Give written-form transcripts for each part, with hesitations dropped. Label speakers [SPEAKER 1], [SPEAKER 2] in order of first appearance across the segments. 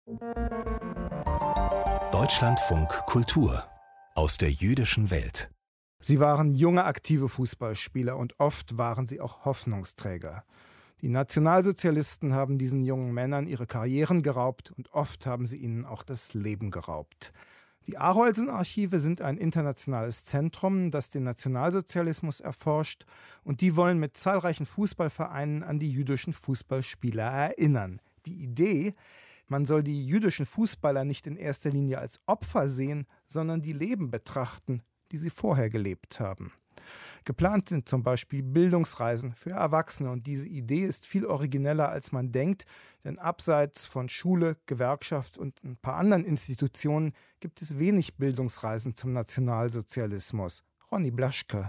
[SPEAKER 1] Deutschlandfunk Kultur aus der jüdischen Welt.
[SPEAKER 2] Sie waren junge, aktive Fußballspieler und oft waren sie auch Hoffnungsträger. Die Nationalsozialisten haben diesen jungen Männern ihre Karrieren geraubt und oft haben sie ihnen auch das Leben geraubt. Die Arolsen-Archive sind ein internationales Zentrum, das den Nationalsozialismus erforscht, und die wollen mit zahlreichen Fußballvereinen an die jüdischen Fußballspieler erinnern. Die Idee: Man soll die jüdischen Fußballer nicht in erster Linie als Opfer sehen, sondern die Leben betrachten, die sie vorher gelebt haben. Geplant sind zum Beispiel Bildungsreisen für Erwachsene, und diese Idee ist viel origineller, als man denkt, denn abseits von Schule, Gewerkschaft und ein paar anderen Institutionen gibt es wenig Bildungsreisen zum Nationalsozialismus. Ronny Blaschke.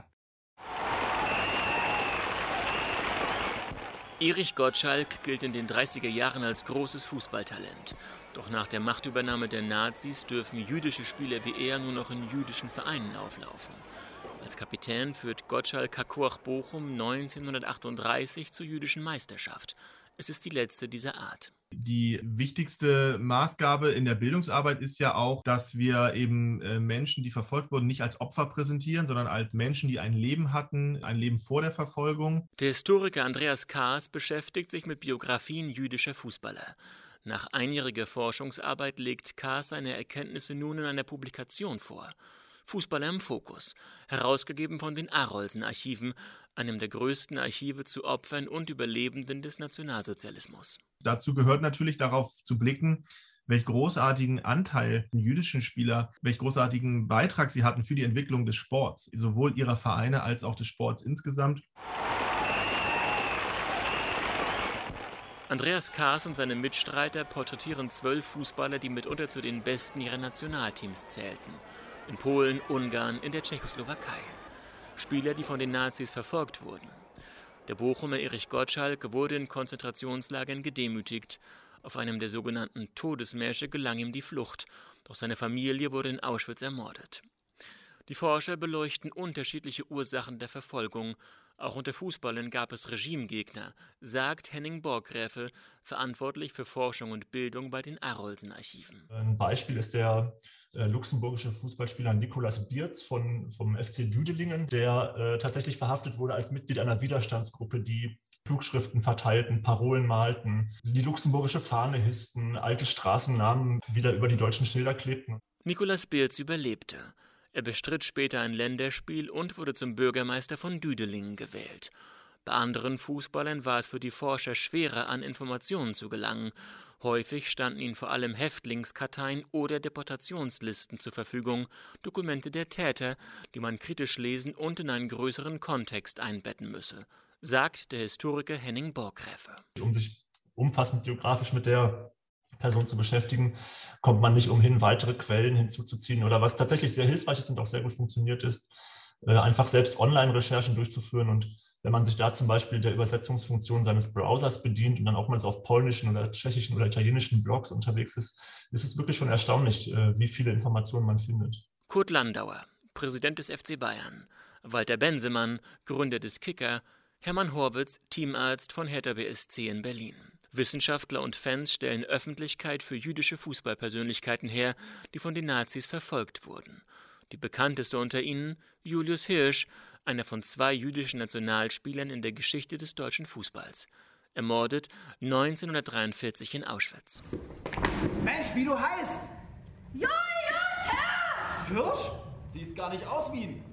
[SPEAKER 3] Erich Gottschalk gilt in den 30er Jahren als großes Fußballtalent. Doch nach der Machtübernahme der Nazis dürfen jüdische Spieler wie er nur noch in jüdischen Vereinen auflaufen. Als Kapitän führt Gottschalk Hakoach Bochum 1938 zur jüdischen Meisterschaft. Es ist die letzte dieser Art.
[SPEAKER 4] Die wichtigste Maßgabe in der Bildungsarbeit ist ja auch, dass wir eben Menschen, die verfolgt wurden, nicht als Opfer präsentieren, sondern als Menschen, die ein Leben hatten, ein Leben vor der Verfolgung.
[SPEAKER 3] Der Historiker Andreas Kaas beschäftigt sich mit Biografien jüdischer Fußballer. Nach einjähriger Forschungsarbeit legt Kaas seine Erkenntnisse nun in einer Publikation vor. Fußballer im Fokus, herausgegeben von den Arolsen-Archiven, einem der größten Archive zu Opfern und Überlebenden des Nationalsozialismus.
[SPEAKER 4] Dazu gehört natürlich darauf zu blicken, welch großartigen Anteil die jüdischen Spieler, welch großartigen Beitrag sie hatten für die Entwicklung des Sports, sowohl ihrer Vereine als auch des Sports insgesamt.
[SPEAKER 3] Andreas Kaas und seine Mitstreiter porträtieren 12 Fußballer, die mitunter zu den Besten ihrer Nationalteams zählten. In Polen, Ungarn, in der Tschechoslowakei. Spieler, die von den Nazis verfolgt wurden. Der Bochumer Erich Gottschalk wurde in Konzentrationslagern gedemütigt. Auf einem der sogenannten Todesmärsche gelang ihm die Flucht, doch seine Familie wurde in Auschwitz ermordet. Die Forscher beleuchten unterschiedliche Ursachen der Verfolgung. Auch unter Fußballern gab es Regimegegner, sagt Henning Borggräfe, verantwortlich für Forschung und Bildung bei den Arolsen-Archiven.
[SPEAKER 5] Ein Beispiel ist der luxemburgische Fußballspieler Nicolas Bierz vom FC Düdelingen, der tatsächlich verhaftet wurde als Mitglied einer Widerstandsgruppe, die Flugschriften verteilten, Parolen malten, die luxemburgische Fahne hissten, alte Straßennamen wieder über die deutschen Schilder klebten.
[SPEAKER 3] Nicolas Bierz überlebte. Er bestritt später ein Länderspiel und wurde zum Bürgermeister von Düdelingen gewählt. Bei anderen Fußballern war es für die Forscher schwerer, an Informationen zu gelangen. Häufig standen ihnen vor allem Häftlingskarteien oder Deportationslisten zur Verfügung, Dokumente der Täter, die man kritisch lesen und in einen größeren Kontext einbetten müsse, sagt der Historiker Henning Borggräfe.
[SPEAKER 5] Um sich umfassend biografisch mit der Person zu beschäftigen, kommt man nicht umhin, weitere Quellen hinzuzuziehen. Oder was tatsächlich sehr hilfreich ist und auch sehr gut funktioniert ist, einfach selbst Online-Recherchen durchzuführen. Und wenn man sich da zum Beispiel der Übersetzungsfunktion seines Browsers bedient und dann auch mal so auf polnischen oder tschechischen oder italienischen Blogs unterwegs ist, ist es wirklich schon erstaunlich, wie viele Informationen man findet.
[SPEAKER 3] Kurt Landauer, Präsident des FC Bayern, Walter Bensemann, Gründer des Kicker, Hermann Horwitz, Teamarzt von Hertha BSC in Berlin. Wissenschaftler und Fans stellen Öffentlichkeit für jüdische Fußballpersönlichkeiten her, die von den Nazis verfolgt wurden. Die bekannteste unter ihnen Julius Hirsch, einer von 2 jüdischen Nationalspielern in der Geschichte des deutschen Fußballs. Ermordet 1943 in Auschwitz.
[SPEAKER 6] Mensch, wie du heißt!
[SPEAKER 7] Julius Hirsch!
[SPEAKER 6] Hirsch? Siehst gar nicht aus wie ein...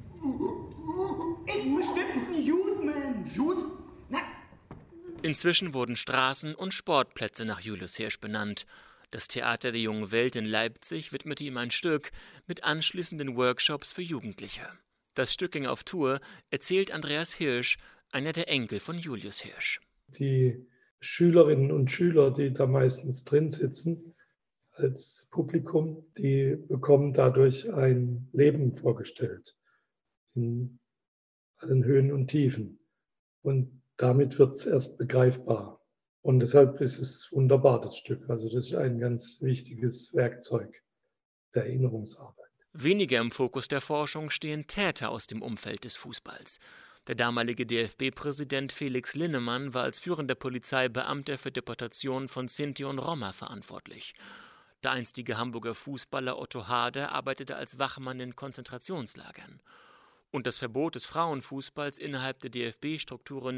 [SPEAKER 7] Ist bestimmt ein Judmensch.
[SPEAKER 6] Jud? Nein.
[SPEAKER 3] Inzwischen wurden Straßen und Sportplätze nach Julius Hirsch benannt. Das Theater der Jungen Welt in Leipzig widmete ihm ein Stück mit anschließenden Workshops für Jugendliche. Das Stück ging auf Tour, erzählt Andreas Hirsch, einer der Enkel von Julius Hirsch.
[SPEAKER 8] Die Schülerinnen und Schüler, die da meistens drin sitzen als Publikum, die bekommen dadurch ein Leben vorgestellt in allen Höhen und Tiefen. Und damit wird es erst begreifbar. Und deshalb ist es wunderbar, das Stück. Also das ist ein ganz wichtiges Werkzeug der Erinnerungsarbeit.
[SPEAKER 3] Weniger im Fokus der Forschung stehen Täter aus dem Umfeld des Fußballs. Der damalige DFB-Präsident Felix Linnemann war als führender Polizeibeamter für Deportationen von Sinti und Roma verantwortlich. Der einstige Hamburger Fußballer Otto Hader arbeitete als Wachmann in Konzentrationslagern. Und das Verbot des Frauenfußballs innerhalb der DFB-Strukturen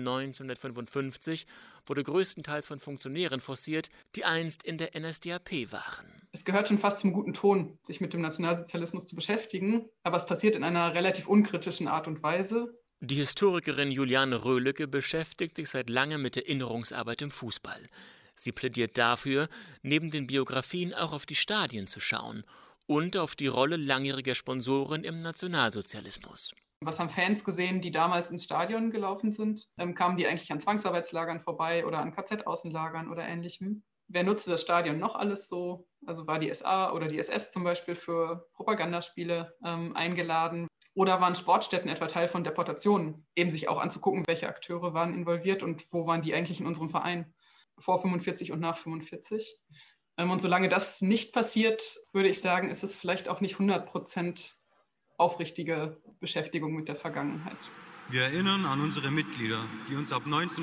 [SPEAKER 3] 1955 wurde größtenteils von Funktionären forciert, die einst in der NSDAP waren.
[SPEAKER 9] Es gehört schon fast zum guten Ton, sich mit dem Nationalsozialismus zu beschäftigen, aber es passiert in einer relativ unkritischen Art und Weise.
[SPEAKER 3] Die Historikerin Juliane Röhlecke beschäftigt sich seit langem mit Erinnerungsarbeit im Fußball. Sie plädiert dafür, neben den Biografien auch auf die Stadien zu schauen und auf die Rolle langjähriger Sponsoren im Nationalsozialismus.
[SPEAKER 9] Was haben Fans gesehen, die damals ins Stadion gelaufen sind? Kamen die eigentlich an Zwangsarbeitslagern vorbei oder an KZ-Außenlagern oder Ähnlichem? Wer nutzte das Stadion noch alles so? Also war die SA oder die SS zum Beispiel für Propagandaspiele eingeladen? Oder waren Sportstätten etwa Teil von Deportationen? Eben sich auch anzugucken, welche Akteure waren involviert und wo waren die eigentlich in unserem Verein vor 45 und nach 45? Und solange das nicht passiert, würde ich sagen, ist es vielleicht auch nicht 100% aufrichtige Beschäftigung mit der Vergangenheit.
[SPEAKER 10] Wir erinnern an unsere Mitglieder, die uns ab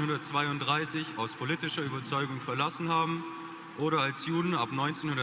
[SPEAKER 10] 1932 aus politischer Überzeugung verlassen haben oder als Juden ab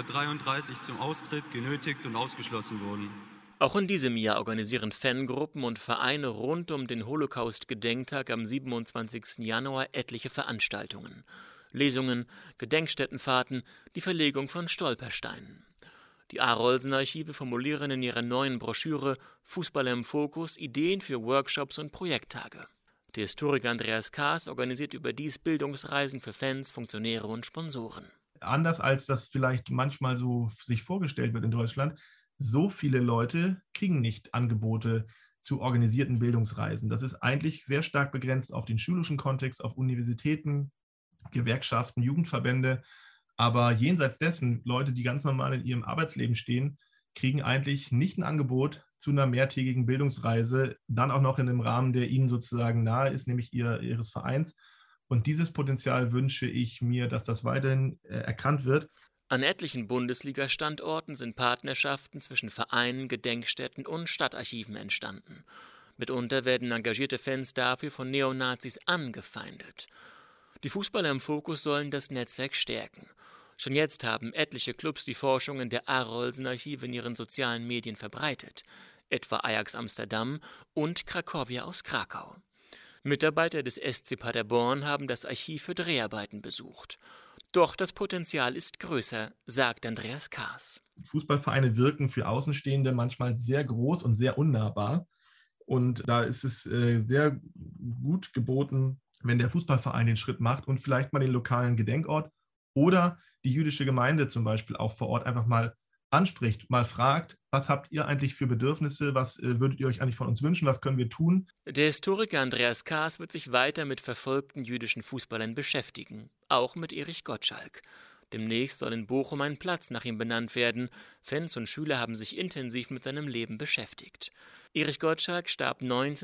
[SPEAKER 10] 1933 zum Austritt genötigt und ausgeschlossen wurden.
[SPEAKER 3] Auch in diesem Jahr organisieren Fangruppen und Vereine rund um den Holocaust-Gedenktag am 27. Januar etliche Veranstaltungen. Lesungen, Gedenkstättenfahrten, die Verlegung von Stolpersteinen. Die Arolsen-Archive formulieren in ihrer neuen Broschüre Fußballer im Fokus Ideen für Workshops und Projekttage. Der Historiker Andreas Kaas organisiert überdies Bildungsreisen für Fans, Funktionäre und Sponsoren.
[SPEAKER 4] Anders als das vielleicht manchmal so sich vorgestellt wird in Deutschland, so viele Leute kriegen nicht Angebote zu organisierten Bildungsreisen. Das ist eigentlich sehr stark begrenzt auf den schulischen Kontext, auf Universitäten, Gewerkschaften, Jugendverbände. Aber jenseits dessen, Leute, die ganz normal in ihrem Arbeitsleben stehen, kriegen eigentlich nicht ein Angebot zu einer mehrtägigen Bildungsreise, dann auch noch in einem Rahmen, der ihnen sozusagen nahe ist, nämlich ihres Vereins. Und dieses Potenzial wünsche ich mir, dass das weiterhin erkannt wird.
[SPEAKER 3] An etlichen Bundesliga-Standorten sind Partnerschaften zwischen Vereinen, Gedenkstätten und Stadtarchiven entstanden. Mitunter werden engagierte Fans dafür von Neonazis angefeindet. Die Fußballer im Fokus sollen das Netzwerk stärken. Schon jetzt haben etliche Clubs die Forschungen der Arolsen-Archive in ihren sozialen Medien verbreitet, etwa Ajax Amsterdam und Cracovia aus Krakau. Mitarbeiter des SC Paderborn haben das Archiv für Dreharbeiten besucht. Doch das Potenzial ist größer, sagt Andreas Kaas.
[SPEAKER 4] Fußballvereine wirken für Außenstehende manchmal sehr groß und sehr unnahbar. Und da ist es sehr gut geboten, wenn der Fußballverein den Schritt macht und vielleicht mal den lokalen Gedenkort oder die jüdische Gemeinde zum Beispiel auch vor Ort einfach mal anspricht, mal fragt, was habt ihr eigentlich für Bedürfnisse, was würdet ihr euch eigentlich von uns wünschen, was können wir tun?
[SPEAKER 3] Der Historiker Andreas Kaas wird sich weiter mit verfolgten jüdischen Fußballern beschäftigen, auch mit Erich Gottschalk. Demnächst soll in Bochum ein Platz nach ihm benannt werden. Fans und Schüler haben sich intensiv mit seinem Leben beschäftigt. Erich Gottschalk starb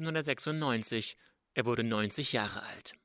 [SPEAKER 3] 1996. Er wurde 90 Jahre alt.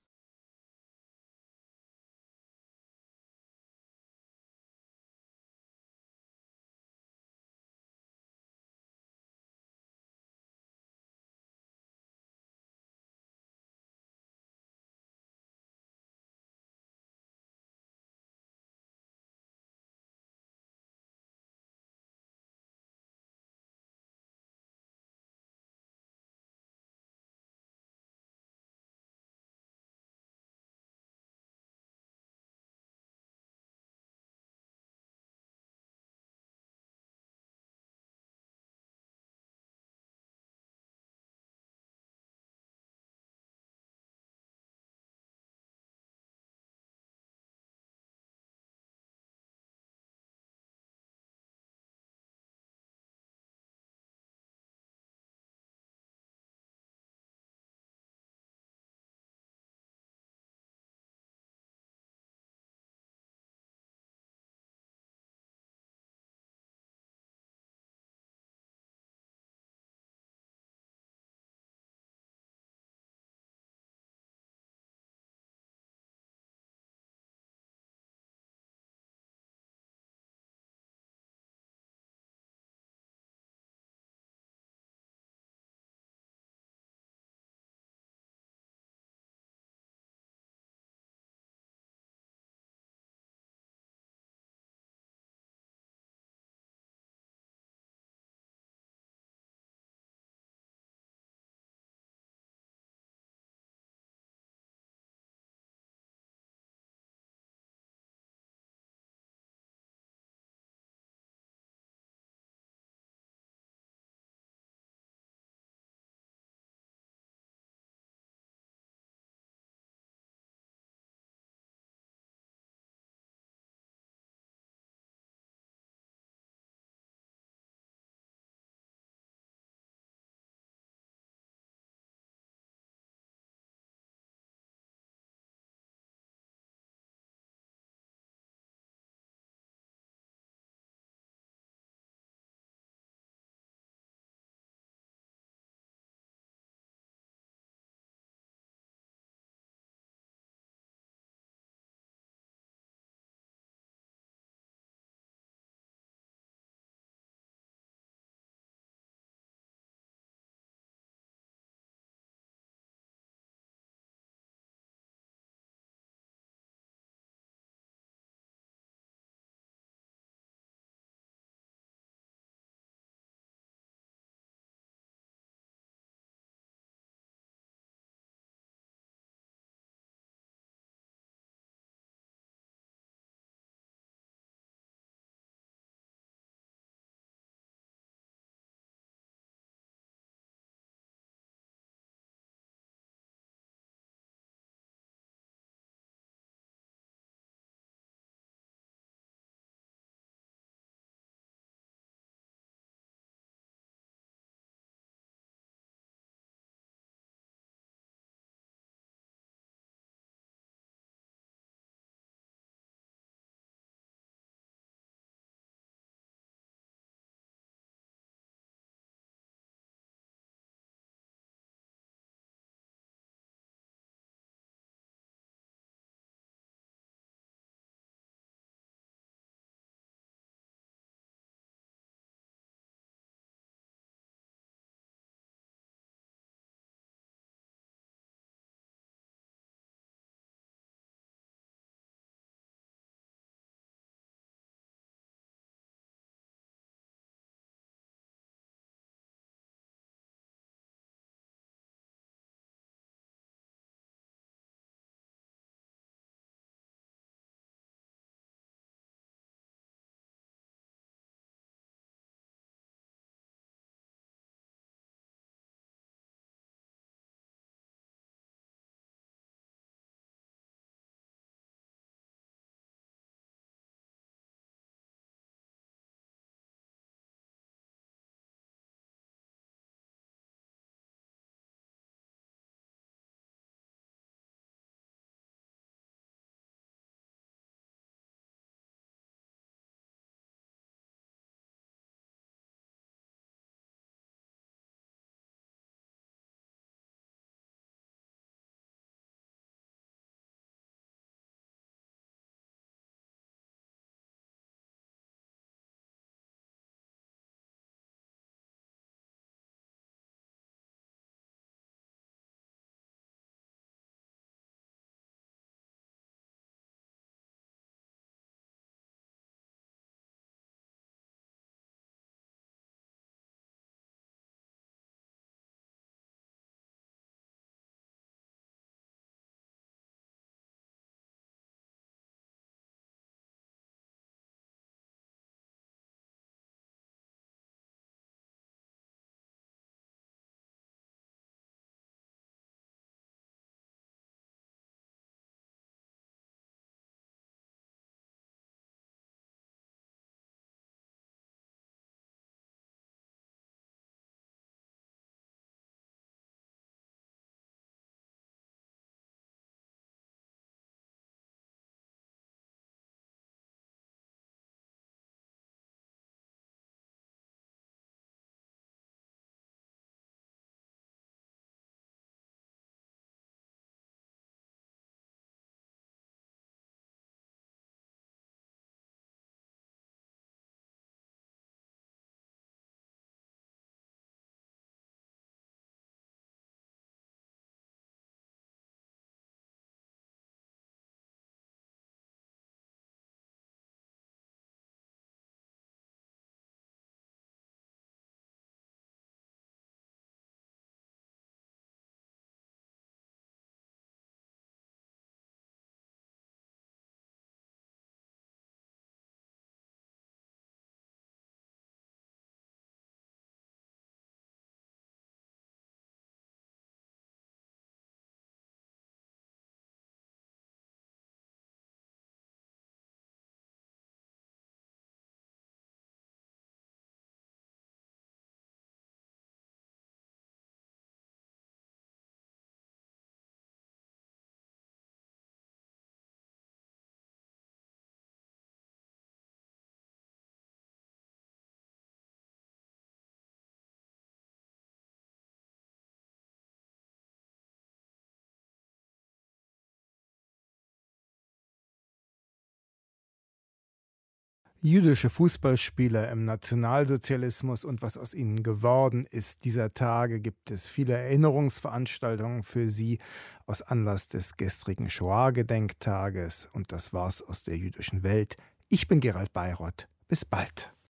[SPEAKER 2] Jüdische Fußballspieler im Nationalsozialismus und was aus ihnen geworden ist. Dieser Tage gibt es viele Erinnerungsveranstaltungen für sie aus Anlass des gestrigen Shoah-Gedenktages. Und das war's aus der jüdischen Welt. Ich bin Gerald Beiroth. Bis bald.